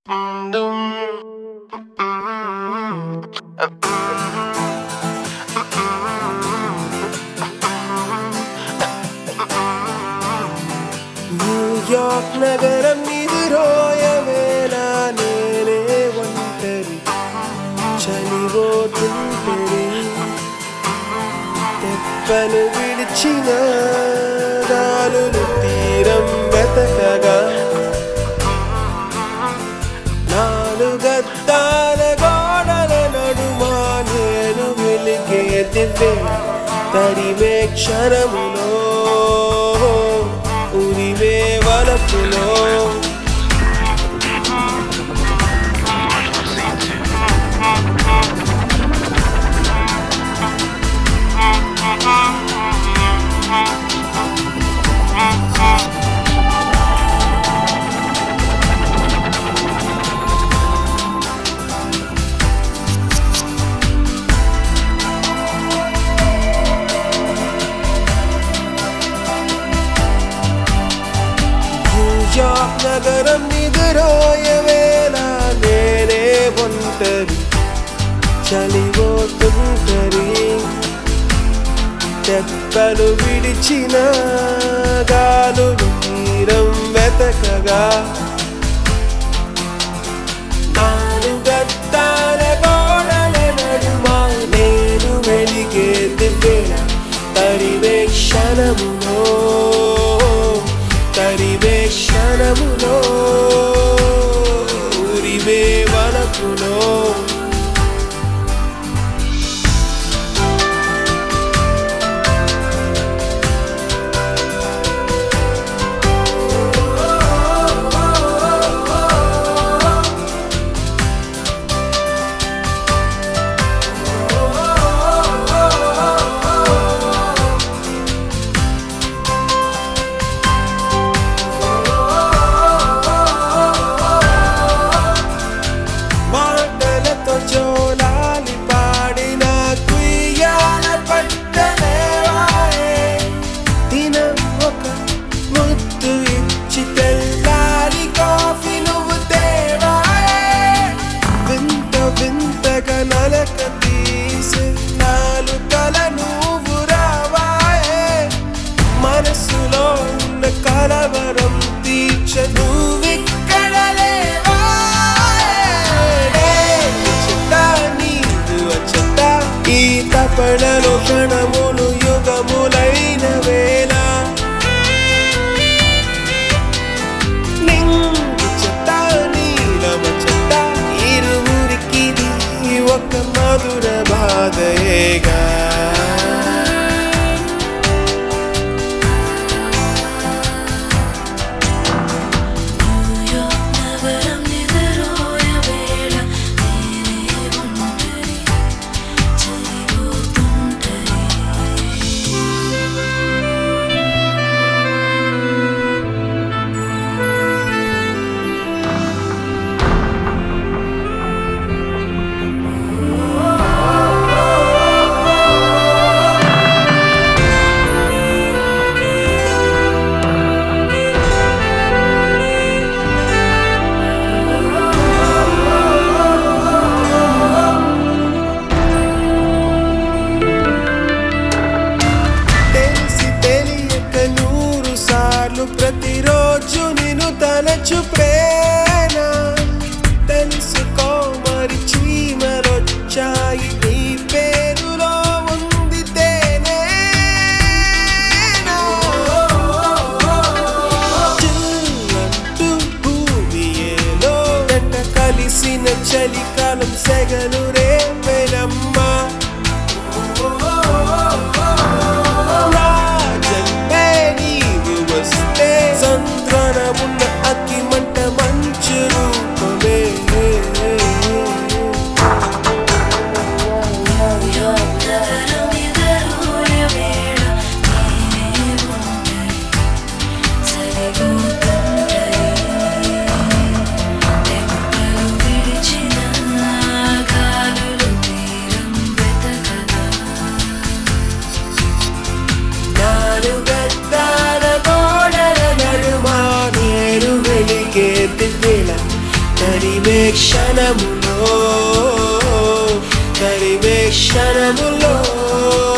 New York నగరం నిదురోయవేళ నేనే ఒంటరి చలిపోతుంటరి తెప్పను విడిచిన గాలులు తీరం వెతకగా నాలుగద్దాల గోడల నడుమా నేను వెలిగే దివ్వె తరిమే క్షణములో ఉరివే వలపులో న్యూయార్క్ నగరం నిదురోయవేళ నేనే ఒంటరి చలిపోతుంటరి తెప్పలు విడిచిన గాలులు తీరం వెతకగా నాలుగద్దాల గోడల నడుమా నేను వెలిగే దివ్వెల తరివే క్షణములో తరివే క్షణములో ఉరివే వలపులో జోలాలి పాడిన కుయ్యాల పట్టలేవాయే దినం ఒక ముద్దు ఇచ్చి తెల్లారి కాఫీ నువ్వు తేవాయే వింత వింతగా నలక తీసి నాలుకల నువ్వు రావాయే మనసులో ఉన్న కలవరం తీర్చ నువ్విక్కడ ఈ తపనలో క్షణములు యుగములైన వేళ నింగి చెత్త నీలమ చెత్త ఇరువురికిది ఒక మధుర బాధయేగా ప్రతిరోజు నిన్ను తలచు ప్రేమ తెలుసుకో మరి చీమలొచ్చాయి నీ పేరులో ఉంది తేనే చిల్లంటూ భూమి ఏలో జంట కలిసిన చలికాలం సెగలు రేపెనమ్మా సంద్రమున్న అతి మంట మంచు రూపమే విడిచిన గాలు క్షణములో తరిమే క్షణములో